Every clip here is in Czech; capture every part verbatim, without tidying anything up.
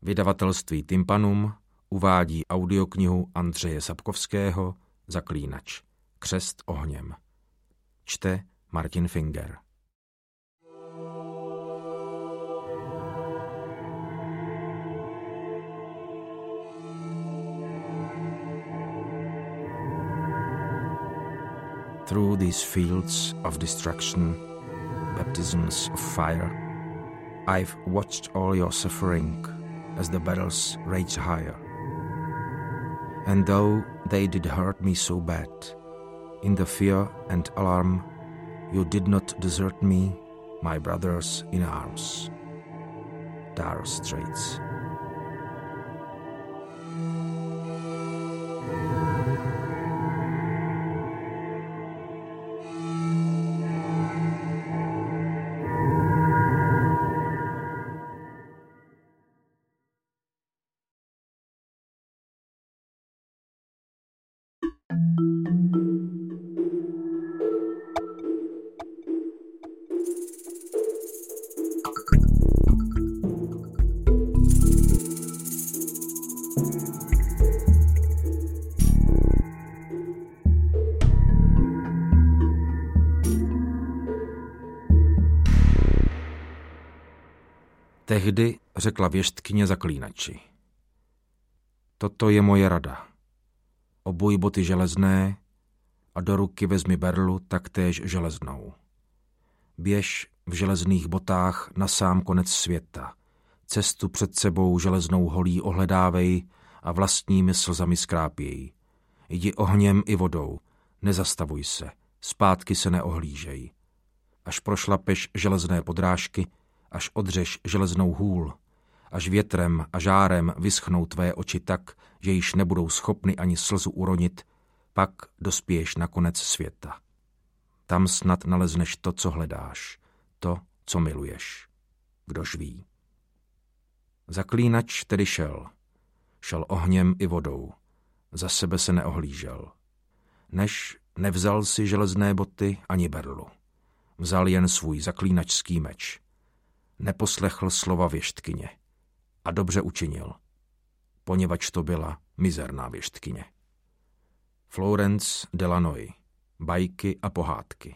Vydavatelství Tympanum uvádí audioknihu Andřeje Sapkovského Zaklínač. Křest ohněm. Čte Martin Finger. Through these fields of destruction, baptisms of fire, I've watched all your suffering as the battles rage higher. And though they did hurt me so bad, in the fear and alarm, you did not desert me, my brothers in arms. Dire Straits. Tehdy řekla věštkyně zaklínači. Toto je moje rada. Obuj boty železné a do ruky vezmi berlu taktéž železnou. Běž v železných botách na sám konec světa. Cestu před sebou železnou holí ohledávej a vlastními slzami skrápěj. Jdi ohněm i vodou, nezastavuj se, zpátky se neohlížej. Až prošlapeš železné podrážky, až odřeš železnou hůl, až větrem a žárem vyschnou tvé oči tak, že již nebudou schopny ani slzu uronit, pak dospěješ na konec světa. Tam snad nalezneš to, co hledáš, to, co miluješ. Kdož ví. Zaklínač tedy šel. Šel ohněm i vodou. Za sebe se neohlížel. Než nevzal si železné boty ani berlu. Vzal jen svůj zaklínačský meč. Neposlechl slova věštkyně. A dobře učinil, poněvadž to byla mizerná věštkyně. Florence Delanoy. Bajky a pohádky.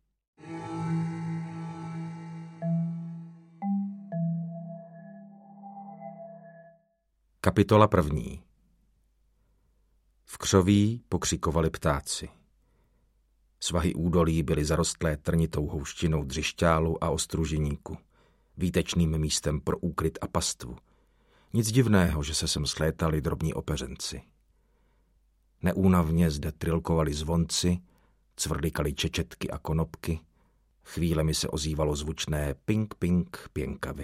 Kapitola první. V křoví pokřikovali ptáci. Svahy údolí byly zarostlé trnitou houštinou dřišťálu a ostruženíku, výtečným místem pro úkryt a pastvu. Nic divného, že se sem slétali drobní opeřenci. Neúnavně zde trilkovali zvonci, cvrlikaly čečetky a konopky, chvílemi se ozývalo zvučné ping ping pěnkavy.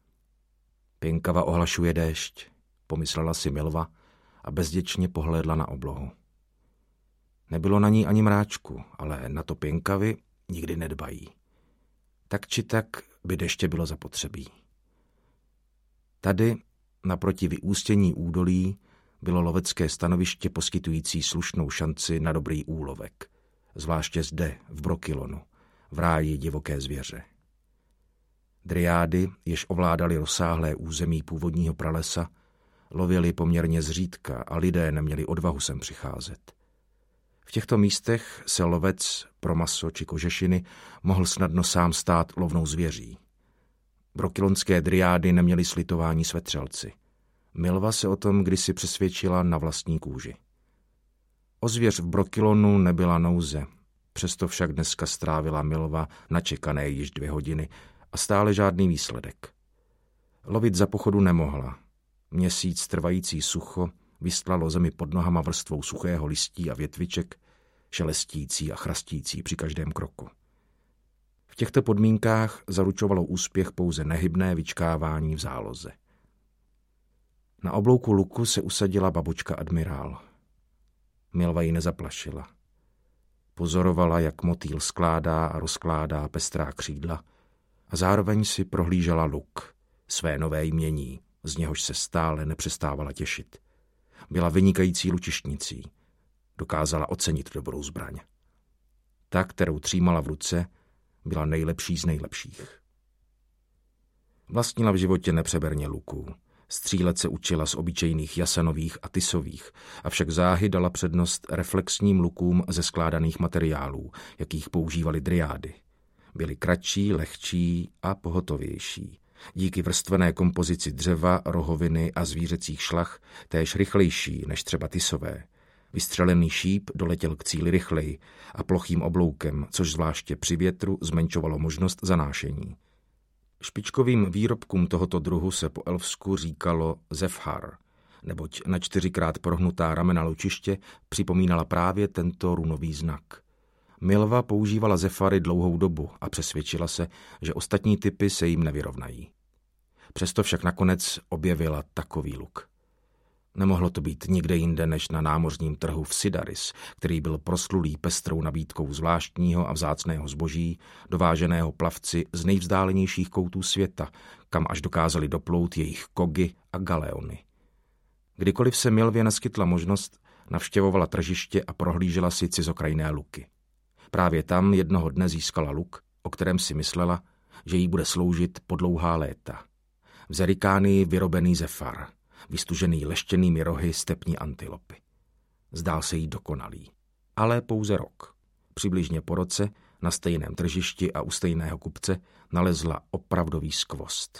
Pěnkava ohlašuje déšť, pomyslela si Milva a bezděčně pohlédla na oblohu. Nebylo na ní ani mráčku, ale na to pěnkavy nikdy nedbají. Tak či tak by deště bylo zapotřebí. Tady, naproti vyústění údolí, bylo lovecké stanoviště poskytující slušnou šanci na dobrý úlovek, zvláště zde, v Brokilonu, v ráji divoké zvěře. Dryády, jež ovládaly rozsáhlé území původního pralesa, lovili poměrně zřídka a lidé neměli odvahu sem přicházet. V těchto místech se lovec pro maso či kožešiny mohl snadno sám stát lovnou zvěří. Brokilonské dryády neměly slitování s vetřelci. Milva se o tom kdysi přesvědčila na vlastní kůži. O zvěř v Brokilonu nebyla nouze, přesto však dneska strávila Milva načekané již dvě hodiny a stále žádný výsledek. Lovit za pochodu nemohla. Měsíc trvající sucho vystlalo zemi pod nohama vrstvou suchého listí a větviček, šelestící a chrastící při každém kroku. V těchto podmínkách zaručovalo úspěch pouze nehybné vyčkávání v záloze. Na oblouku luku se usadila babučka admirál. Milva ji nezaplašila. Pozorovala, jak motýl skládá a rozkládá pestrá křídla a zároveň si prohlížela luk, své nové jmění, z něhož se stále nepřestávala těšit. Byla vynikající lučišnicí. Dokázala ocenit dobrou zbraň. Ta, kterou třímala v ruce, byla nejlepší z nejlepších. Vlastnila v životě nepřeberně luků. Střílet se učila z obyčejných jasenových a tisových, avšak záhy dala přednost reflexním lukům ze skládaných materiálů, jakých používali dryády. Byly kratší, lehčí a pohotovější. Díky vrstvené kompozici dřeva, rohoviny a zvířecích šlach též rychlejší než třeba tisové. Vystřelený šíp doletěl k cíli rychleji a plochým obloukem, což zvláště při větru zmenšovalo možnost zanášení. Špičkovým výrobkům tohoto druhu se po elfsku říkalo zefhar, neboť na čtyřikrát prohnutá ramena lučiště připomínala právě tento runový znak. Milva používala zefary dlouhou dobu a přesvědčila se, že ostatní typy se jim nevyrovnají. Přesto však nakonec objevila takový luk. Nemohlo to být nikde jinde než na námořním trhu v Sidaris, který byl proslulý pestrou nabídkou zvláštního a vzácného zboží, dováženého plavci z nejvzdálenějších koutů světa, kam až dokázali doplout jejich kogy a galeony. Kdykoliv se Milvě naskytla možnost, navštěvovala tržiště a prohlížela si cizokrajné luky. Právě tam jednoho dne získala luk, o kterém si myslela, že jí bude sloužit po dlouhá léta. V Zerikánii vyrobený zefar, vystužený leštěnými rohy stepní antilopy. Zdál se jí dokonalý. Ale pouze rok. Přibližně po roce na stejném tržišti a u stejného kupce nalezla opravdový skvost.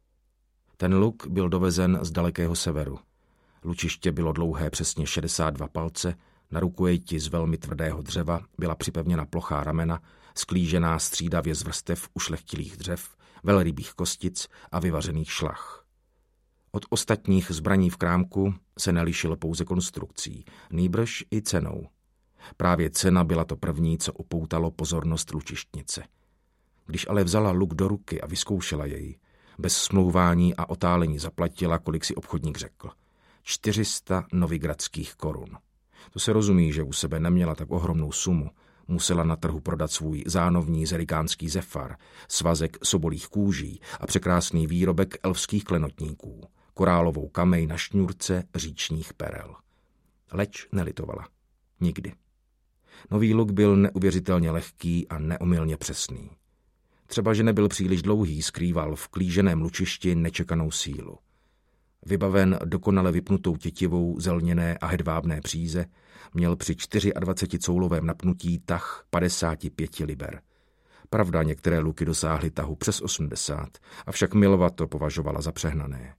Ten luk byl dovezen z dalekého severu. Lučiště bylo dlouhé přesně šedesát dva palce, na rukojeti z velmi tvrdého dřeva byla připevněna plochá ramena, sklížená střídavě z vrstev ušlechtilých dřev, velrybých kostic a vyvařených šlach. Od ostatních zbraní v krámku se nelišilo pouze konstrukcí, nýbrž i cenou. Právě cena byla to první, co upoutalo pozornost lučištnice. Když ale vzala luk do ruky a vyzkoušela jej, bez smlouvání a otálení zaplatila, kolik si obchodník řekl. čtyři sta novigradských korun. To se rozumí, že u sebe neměla tak ohromnou sumu. Musela na trhu prodat svůj zánovní zerikánský zefar, svazek sobolích kůží a překrásný výrobek elfských klenotníků, korálovou kamej na šňůrce říčních perel. Leč nelitovala. Nikdy. Nový luk byl neuvěřitelně lehký a neomylně přesný. Třeba, že nebyl příliš dlouhý, skrýval v klíženém lučišti nečekanou sílu. Vybaven dokonale vypnutou tětivou zelněné a hedvábné příze, měl při dvacetčtyřicoulovém napnutí tah padesát pět liber. Pravda, některé luky dosáhly tahu přes osmdesát, avšak Milva to považovala za přehnané.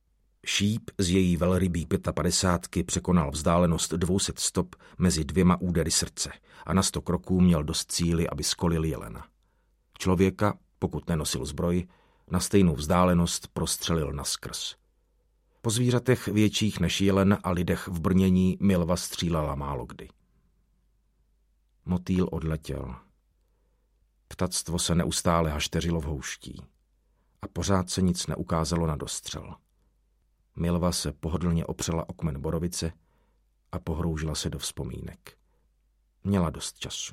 Šíp z její velrybí padesátky překonal vzdálenost dvě stě stop mezi dvěma údery srdce a na sto kroků měl dost síly, aby skolil jelena. Člověka, pokud nenosil zbroj, na stejnou vzdálenost prostřelil naskrz. Po zvířatech větších než jelen a lidech v brnění Milva střílela málokdy. Motýl odletěl. Ptactvo se neustále hašteřilo v houští a pořád se nic neukázalo na dostřel. Milva se pohodlně opřela o kmen borovice a pohroužila se do vzpomínek. Měla dost času.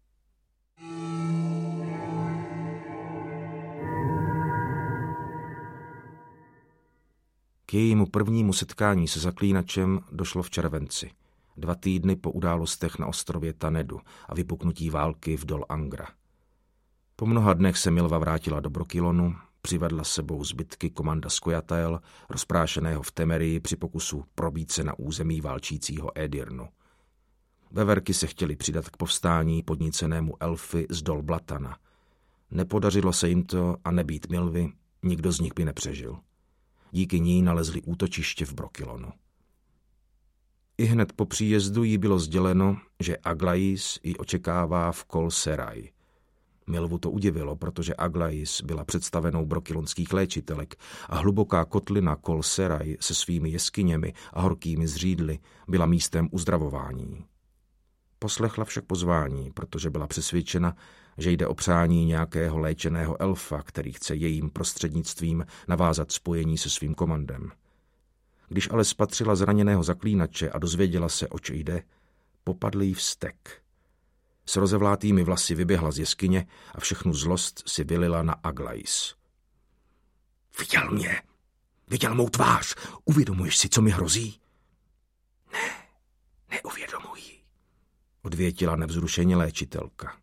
K jejímu prvnímu setkání se zaklínačem došlo v červenci, dva týdny po událostech na ostrově Tanedu a vypuknutí války v Dol Angra. Po mnoha dnech se Milva vrátila do Brokilonu, přivedla s sebou zbytky komanda Scoia'tael, rozprášeného v Temerii při pokusu probít se na území válčícího Edirnu. Veverky se chtěli přidat k povstání podnícenému elfy z Dol Blatana. Nepodařilo se jim to a nebýt Milvy, nikdo z nich by nepřežil. Díky ní nalezli útočiště v Brokilonu. I hned po příjezdu jí bylo sděleno, že Aglais ji očekává v Kol Seraj. Milvu to udivilo, protože Aglais byla představenou brokilonských léčitelek a hluboká kotlina Kol Seraj se svými jeskyněmi a horkými zřídly byla místem uzdravování. Poslechla však pozvání, protože byla přesvědčena, že jde o přání nějakého léčeného elfa, který chce jejím prostřednictvím navázat spojení se svým komandem. Když ale spatřila zraněného zaklínače a dozvěděla se, oč jde, popadl jí vztek. S rozevlátými vlasy vyběhla z jeskyně a všechnu zlost si vylila na Aglais. Viděl mě! Viděl mou tvář! Uvědomuješ si, co mi hrozí? Ne, neuvědomuji, odvětila nevzrušeně léčitelka.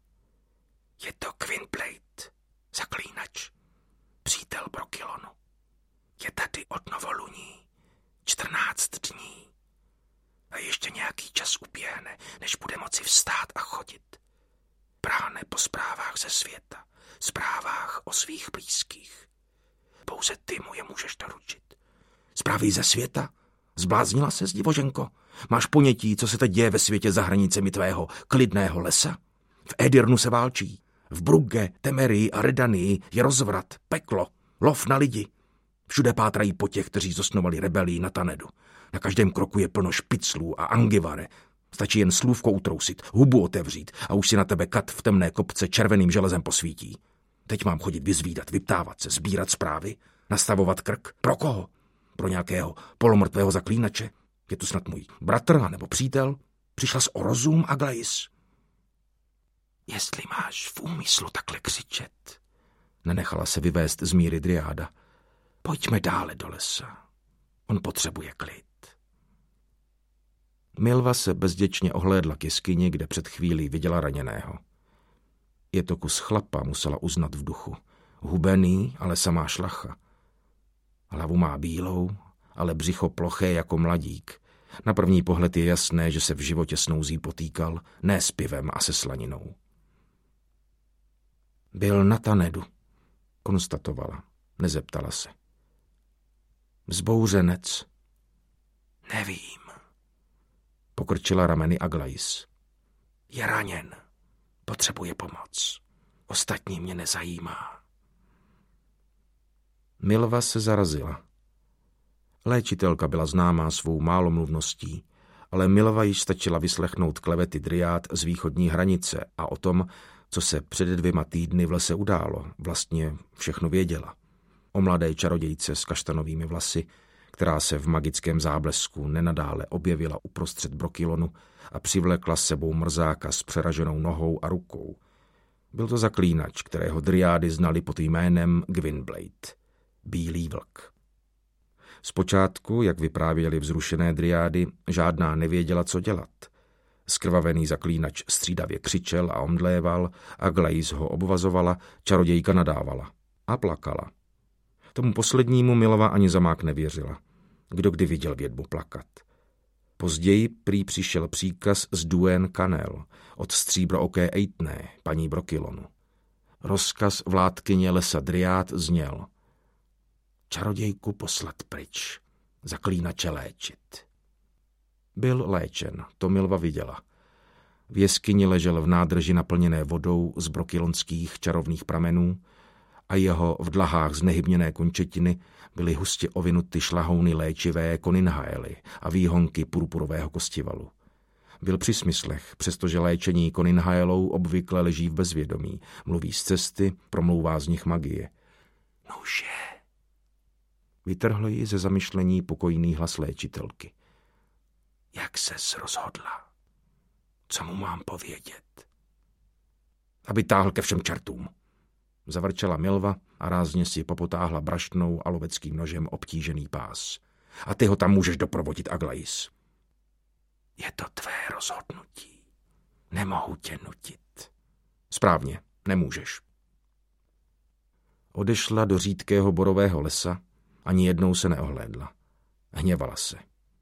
Je to Gwynplaine, zaklínač, přítel Brokilonu. Je tady od novoluní čtrnáct dní. A ještě nějaký čas uběhne, než bude moci vstát a chodit. Práhne po zprávách ze světa, zprávách o svých blízkých. Pouze ty mu je můžeš doručit. Zprávy ze světa? Zbláznila ses, divoženko? Máš ponětí, co se teď děje ve světě za hranicemi tvého klidného lesa? V Edirnu se válčí. V Brugge, Temerii a Redanii je rozvrat, peklo, lov na lidi. Všude pátrají po těch, kteří zosnovali rebelii na Tanedu. Na každém kroku je plno špiclů a angivare. Stačí jen slůvko utrousit, hubu otevřít a už si na tebe kat v temné kopce červeným železem posvítí. Teď mám chodit vyzvídat, vyptávat se, sbírat zprávy, nastavovat krk. Pro koho? Pro nějakého polomrtvého zaklínače? Je tu snad můj bratr nebo přítel? Přišla jsi o rozum, Aglais? Jestli máš v úmyslu takhle křičet, nenechala se vyvést z míry Dryáda. Pojďme dále do lesa. On potřebuje klid. Milva se bezděčně ohlédla k jeskyni, kde před chvílí viděla raněného. Je to kus chlapa, musela uznat v duchu. Hubený, ale samá šlacha. Hlavu má bílou, ale břicho ploché jako mladík. Na první pohled je jasné, že se v životě s nouzí potýkal, ne s pivem a se slaninou. Byl na Tanedu, konstatovala, nezeptala se. Vzbouřenec. Nevím. Pokrčila rameny Aglais. Je raněn. Potřebuje pomoc. Ostatní mě nezajímá. Milva se zarazila. Léčitelka byla známá svou málomluvností, ale Milva již stačila vyslechnout klevety Dryád z východní hranice a o tom, co se před dvěma týdny v lese událo, vlastně všechno věděla. O mladé čarodějce s kaštanovými vlasy, která se v magickém záblesku nenadále objevila uprostřed Brokilonu a přivlekla s sebou mrzáka s přeraženou nohou a rukou. Byl to zaklínač, kterého Dryády znali pod jménem Gwynblade, Bílý vlk. Zpočátku, jak vyprávěli vzrušené Dryády, žádná nevěděla, co dělat. Skrvavený zaklínač střídavě křičel a omdléval, Aglais ho obvazovala, čarodějka nadávala a plakala. Tomu poslednímu Milva ani zamák nevěřila. Kdo kdy viděl vědmu plakat. Později prý přišel příkaz z Duen Canel od stříbrooké Eitné, paní Brokilonu. Rozkaz vládkyně lesa Dryád zněl: čarodějku poslat pryč, zaklínače léčit. Byl léčen, to Milva viděla. V jeskyni ležel v nádrži naplněné vodou z brokilonských čarovných pramenů a jeho v dlahách znehybněné končetiny byly hustě ovinuty šlahouny léčivé koninhaely a výhonky purpurového kostivalu. Byl při smyslech, přestože léčení koninhaelou obvykle leží v bezvědomí, mluví z cesty, promlouvá z nich magie. Nože! Vytrhl ji ze zamyšlení pokojný hlas léčitelky. Jak ses rozhodla? Co mu mám povědět? Aby táhl ke všem čertům. Zavrčela Milva a rázně si popotáhla braštnou a loveckým nožem obtížený pás. A ty ho tam můžeš doprovodit, Aglais. Je to tvé rozhodnutí. Nemohu tě nutit. Správně, nemůžeš. Odešla do řídkého borového lesa, ani jednou se neohlédla. Hněvala se.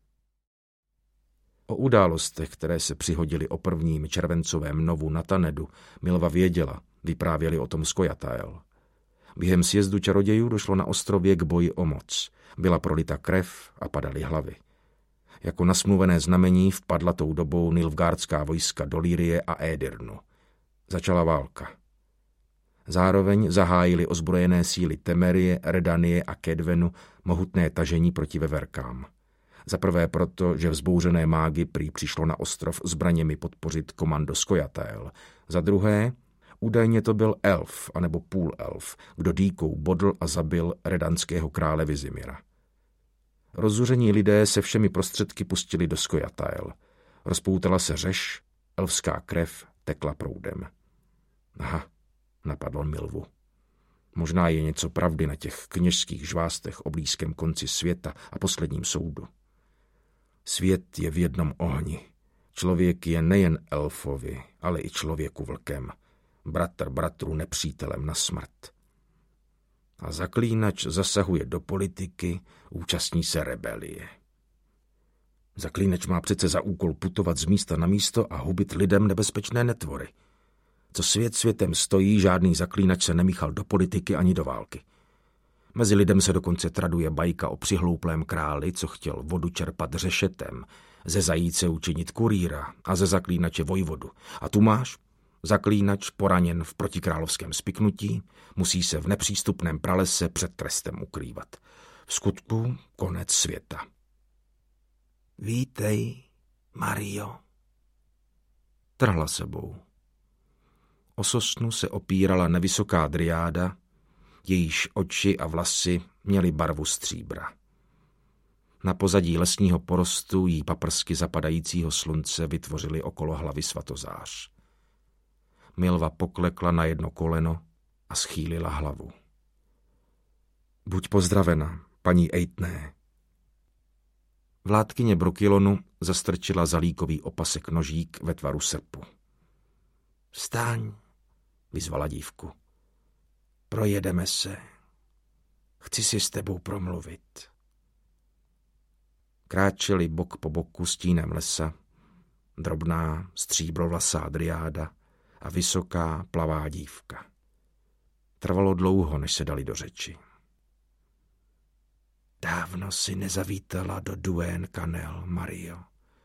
O událostech, které se přihodily o prvním červencovém novu na Tanedu, Milva věděla, vyprávěli o tom Scoia'tael. Během sjezdu čarodějů došlo na ostrově k boji o moc. Byla prolita krev a padaly hlavy. Jako nasmluvené znamení vpadla tou dobou nilfgaardská vojska do Lýrie a Edirnu. Začala válka. Zároveň zahájili ozbrojené síly Temerie, Redanie a Kedvenu mohutné tažení proti veverkám. Za prvé proto, že vzbouřené mágy prý přišlo na ostrov zbraněmi podpořit komando Scoia'tael. Za druhé, údajně to byl elf, anebo půlelf, kdo dýkou bodl a zabil redanského krále Vizimira. Rozzuření lidé se všemi prostředky pustili do Scoia'tael. Rozpoutala se řeš, elfská krev tekla proudem. Aha, napadlo Milvu. Možná je něco pravdy na těch kněžských žvástech o blízkém konci světa a posledním soudu. Svět je v jednom ohni. Člověk je nejen elfovi, ale i člověku vlkem. Bratr bratru nepřítelem na smrt. A zaklínač zasahuje do politiky, účastní se rebelie. Zaklínač má přece za úkol putovat z místa na místo a hubit lidem nebezpečné netvory. Co svět světem stojí, žádný zaklínač se nemíchal do politiky ani do války. Mezi lidem se dokonce traduje bajka o přihlouplém králi, co chtěl vodu čerpat řešetem, ze zajíce učinit kurýra a ze zaklínače vojvodu. A tu máš, zaklínač poraněn v protikrálovském spiknutí, musí se v nepřístupném pralese před trestem ukrývat. V skutku konec světa. Vítej, Mario. Trhla sebou. O sosnu se opírala nevysoká dryáda, jejíž oči a vlasy měly barvu stříbra. Na pozadí lesního porostu jí paprsky zapadajícího slunce vytvořily okolo hlavy svatozář. Milva poklekla na jedno koleno a schýlila hlavu. Buď pozdravena, paní Eitné. Vládkyně Brokilonu zastrčila za líkový opasek nožík ve tvaru srpu. Vstaň, vyzvala dívku. Projedeme se. Chci si s tebou promluvit. Kráčeli bok po boku stínem lesa, drobná stříbrovlasá dryáda a vysoká plavá dívka. Trvalo dlouho, než se dali do řeči. Dávno si nezavítala do Duén Canel, Mario.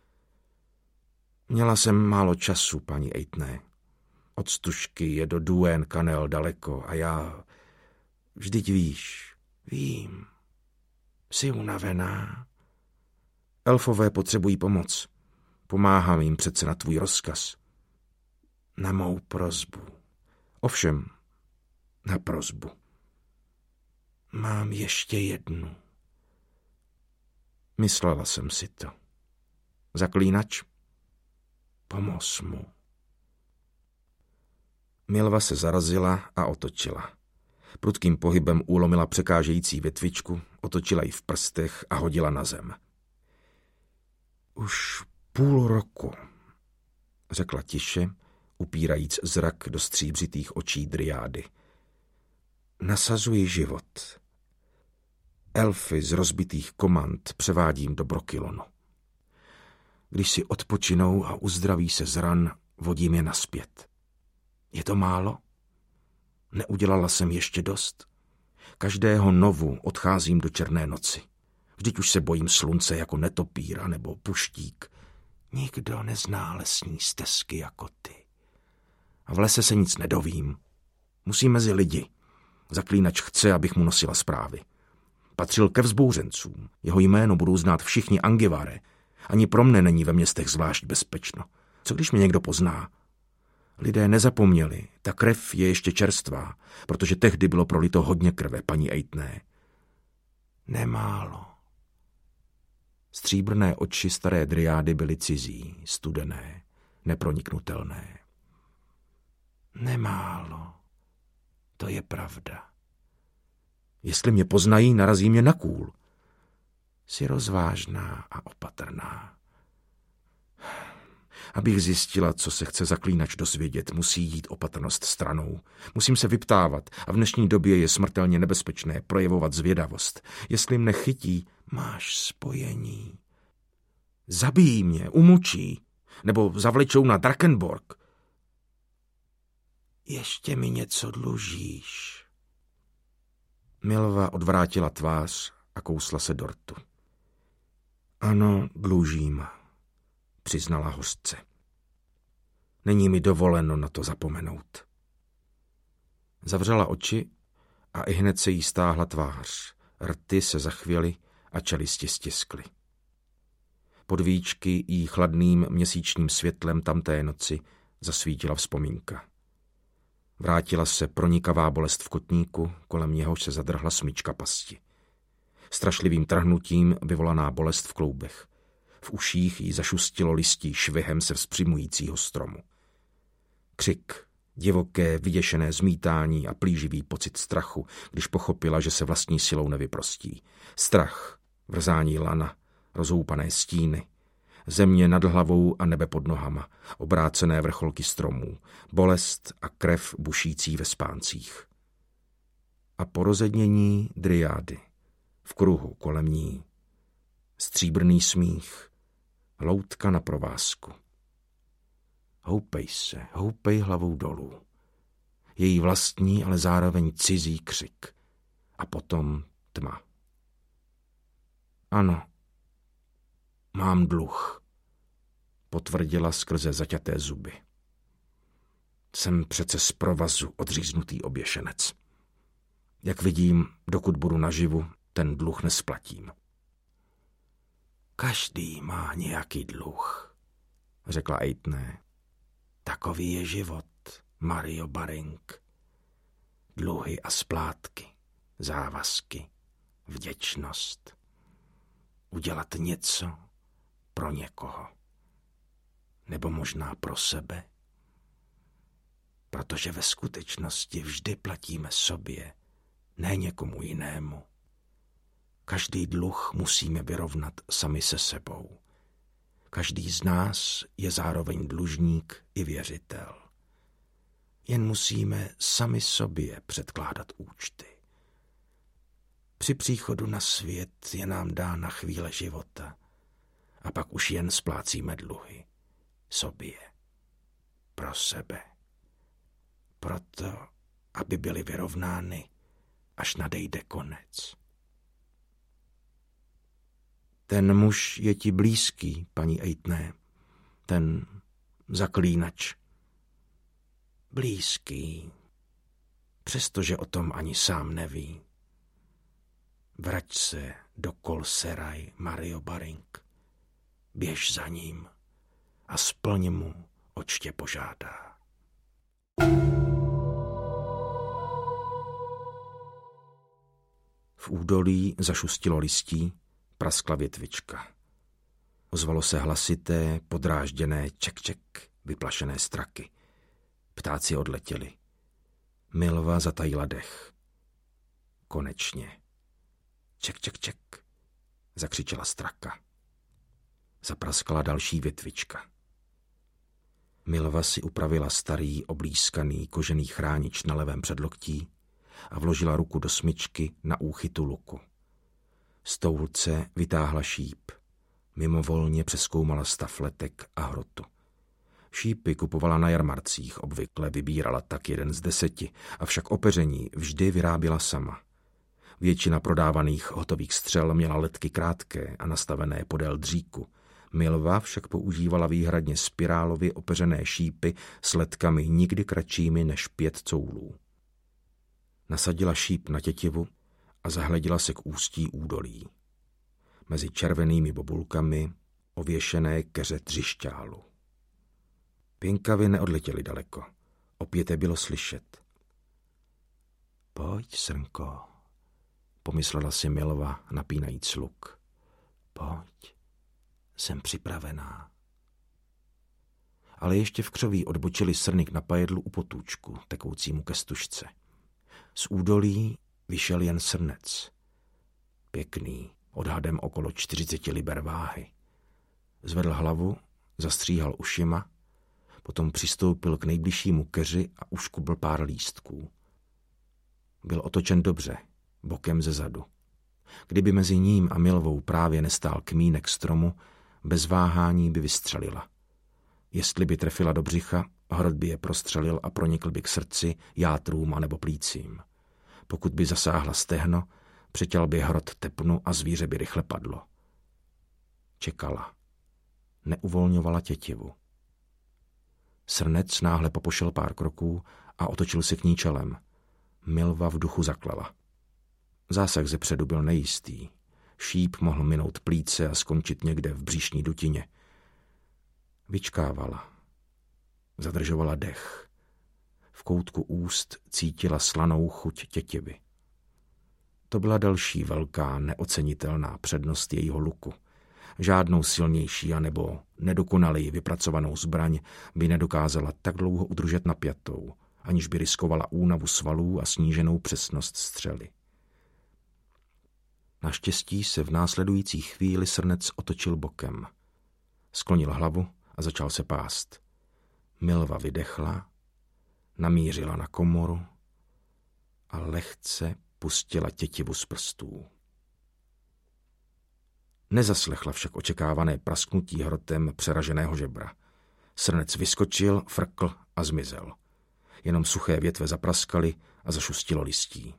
Měla jsem málo času, paní Eitné. Od Stužky je do Duén Canel daleko a já... Vždyť víš, vím. Jsi unavená. Elfové potřebují pomoc. Pomáhám jim přece na tvůj rozkaz. Na mou prosbu. Ovšem, na prosbu. Mám ještě jednu. Myslela jsem si to. Zaklínač? Pomoz mu. Milva se zarazila a otočila. Prudkým pohybem úlomila překážející větvičku, otočila ji v prstech a hodila na zem. Už půl roku, řekla tiše, upírajíc zrak do stříbřitých očí dryády. Nasazuji život. Elfy z rozbitých komand převádím do Brokilonu. Když si odpočinou a uzdraví se z ran, vodím je nazpět. Je to málo? Neudělala jsem ještě dost? Každého novu odcházím do černé noci. Vždyť už se bojím slunce jako netopíra nebo puštík. Nikdo nezná lesní stezky jako ty. A v lese se nic nedovím. Musím mezi lidi. Zaklínač chce, abych mu nosila zprávy. Patřil ke vzbouřencům. Jeho jméno budou znát všichni Angivare. Ani pro mne není ve městech zvlášť bezpečno. Co když mě někdo pozná? Lidé nezapomněli, ta krev je ještě čerstvá, protože tehdy bylo prolito hodně krve, paní Eitné. Nemálo. Stříbrné oči staré dryády byly cizí, studené, neproniknutelné. Nemálo. To je pravda. Jestli mě poznají, narazí mě na kůl. Jsi rozvážná a opatrná. Abych zjistila, co se chce zaklínač dozvědět, musí jít opatrnost stranou. Musím se vyptávat a v dnešní době je smrtelně nebezpečné projevovat zvědavost. Jestli mne chytí, máš spojení. Zabijí mě, umučí, nebo zavlečou na Drakenborg. Ještě mi něco dlužíš. Milva odvrátila tvář a kousla se dortu. Ano, dlužím, přiznala hořce. Není mi dovoleno na to zapomenout. Zavřela oči a ihned se jí stáhla tvář. Rty se zachvěly a čelisti stiskly. Pod víčky jí chladným měsíčním světlem tamté noci zasvítila vzpomínka. Vrátila se pronikavá bolest v kotníku, kolem něhož se zadrhla smyčka pasti. Strašlivým trhnutím vyvolaná bolest v kloubech. V uších jí zašustilo listí švihem se vzpřimujícího stromu. Křik, divoké, vyděšené zmítání a plíživý pocit strachu, když pochopila, že se vlastní silou nevyprostí. Strach, vrzání lana, rozhoupané stíny, země nad hlavou a nebe pod nohama, obrácené vrcholky stromů, bolest a krev bušící ve spáncích. a po rozednění dryády, v kruhu kolem ní. Stříbrný smích, loutka na provázku. Houpej se, houpej hlavou dolů. Její vlastní, ale zároveň cizí křik. A potom tma. Ano, mám dluh, potvrdila skrze zaťaté zuby. Jsem přece z provazu odříznutý oběšenec. Jak vidím, dokud budu naživu, ten dluh nesplatím. Každý má nějaký dluh, řekla Eitné. Takový je život, Mario Baring. Dluhy a splátky, závazky, vděčnost. Udělat něco pro někoho. Nebo možná pro sebe. Protože ve skutečnosti vždy platíme sobě, ne někomu jinému. Každý dluh musíme vyrovnat sami se sebou. Každý z nás je zároveň dlužník i věřitel. Jen musíme sami sobě předkládat účty. Při příchodu na svět je nám dána chvíle života a pak už jen splácíme dluhy. Sobě. Pro sebe. Proto, aby byly vyrovnány, až nadejde konec. Ten muž je ti blízký, paní Eitné. Ten zaklínač. Blízký. Přestože o tom ani sám neví. Vrať se do Kolseraj, Mario Baring. Běž za ním a splň mu, oč tě požádá. V údolí zašustilo listí, praskla větvička. Ozvalo se hlasité, podrážděné ček-ček, vyplašené straky. Ptáci odletěli. Milva zatajila dech. Konečně. Ček, ček, ček, zakřičela straka. Zapraskala další větvička. Milva si upravila starý, oblízkaný kožený chránič na levém předloktí a vložila ruku do smyčky na úchytu luku. Z toulce vytáhla šíp. Mimovolně přezkoumala stav letek a hrotu. Šípy kupovala na jarmarcích, obvykle vybírala tak jeden z deseti, avšak opeření vždy vyráběla sama. Většina prodávaných hotových střel měla letky krátké a nastavené podél dříku. Milva však používala výhradně spirálově opeřené šípy s letkami nikdy kratšími než pět coulů. Nasadila šíp na tětivu a zahleděla se k ústí údolí. Mezi červenými bobulkami ověšené keře třišťálu. Pěnkavy neodletěly daleko. Opět je bylo slyšet. Pojď, srnko, pomyslela si Milva, napínajíc luk. Pojď, jsem připravená. Ale ještě v křoví odbočili srny k napajedlu u potůčku, tekoucímu ke stužce. Z údolí vyšel jen srnec. Pěkný, odhadem okolo čtyřiceti liber váhy. Zvedl hlavu, zastříhal ušima, potom přistoupil k nejbližšímu keři a uškubl pár lístků. Byl otočen dobře, bokem ze zadu. Kdyby mezi ním a Milvou právě nestál kmínek stromu, bez váhání by vystřelila. Jestli by trefila do břicha, hrot by je prostřelil a pronikl by k srdci, játrům a nebo plícím. Pokud by zasáhla stehno, přetěl by hrot tepnu a zvíře by rychle padlo. Čekala. Neuvolňovala tětivu. Srnec náhle popošel pár kroků a otočil se k ní čelem. Milva v duchu zaklela. Zásah zepředu byl nejistý. Šíp mohl minout plíce a skončit někde v břišní dutině. Vyčkávala. Zadržovala dech. V koutku úst cítila slanou chuť tětivy. To byla další velká, neocenitelná přednost jejího luku. Žádnou silnější anebo nedokonaleji vypracovanou zbraň by nedokázala tak dlouho udržet napjatou, aniž by riskovala únavu svalů a sníženou přesnost střely. Naštěstí se v následující chvíli srnec otočil bokem. Sklonil hlavu a začal se pást. Milva vydechla, namířila na komoru a lehce, pustila tětivu z prstů. Nezaslechla však očekávané prasknutí hrotem přeraženého žebra. Srnec vyskočil, frkl a zmizel. Jenom suché větve zapraskaly a zašustilo listí.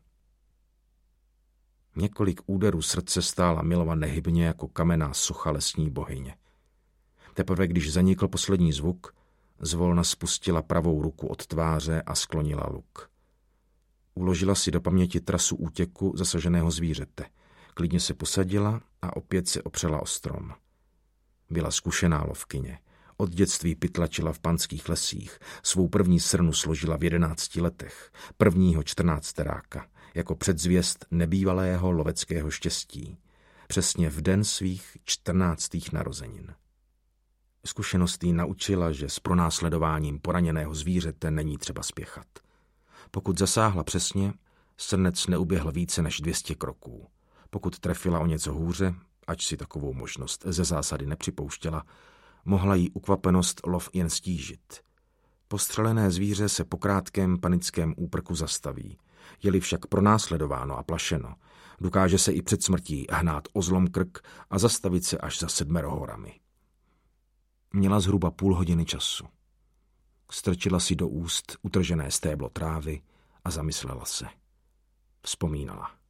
Několik úderů srdce stála Milova nehybně jako kamenná socha lesní bohyně. Teprve když zanikl poslední zvuk, zvolna spustila pravou ruku od tváře a sklonila luk. Uložila si do paměti trasu útěku zasaženého zvířete. Klidně se posadila a opět se opřela o strom. Byla zkušená lovkyně. Od dětství pytlačila v panských lesích. Svou první srnu složila v jedenácti letech, prvního čtrnácteráka, jako předzvěst nebývalého loveckého štěstí. Přesně v den svých čtrnáctých narozenin. Zkušenost jí naučila, že s pronásledováním poraněného zvířete není třeba spěchat. Pokud zasáhla přesně, srnec neuběhl více než dvě stě kroků. Pokud trefila o něco hůře, ač si takovou možnost ze zásady nepřipouštěla, mohla jí ukvapenost lov jen stížit. Postřelené zvíře se po krátkém panickém úprku zastaví. Je-li však pronásledováno a plašeno, dokáže se i před smrtí hnát o zlom krk a zastavit se až za sedmero horami. Měla zhruba půl hodiny času. Strčila si do úst utržené stéblo trávy a zamyslela se. Vzpomínala.